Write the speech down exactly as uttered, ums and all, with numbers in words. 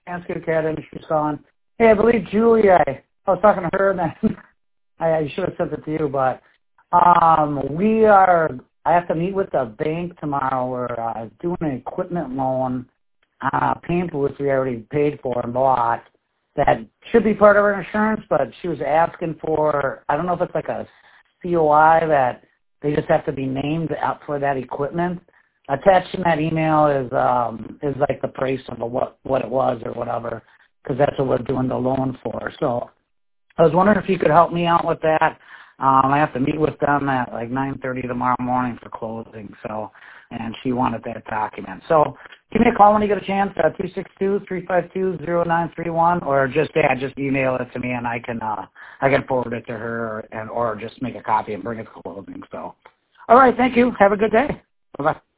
Landscape Cat Industries calling. Hey, I believe Julie, I, I was talking to her, and then I, I should have sent it to you, but um, we are, I have to meet with the bank tomorrow. We're uh, doing an equipment loan on a paint booth we already paid for and bought that should be part of our insurance, but she was asking for, I don't know if it's like a C O I that they just have to be named up for that equipment. Attached in that email is um, is like the price of what, what it was or whatever, because that's what we're doing the loan for. So I was wondering if you could help me out with that. Um, I have to meet with them at like nine thirty tomorrow morning for closing, so, and she wanted that document. So give me a call when you get a chance, uh, two six two, three five two, zero nine three one, or just, yeah, just email it to me and I can, uh, I can forward it to her and, or just make a copy and bring it to closing. So, all right, thank you. Have a good day. Bye-bye.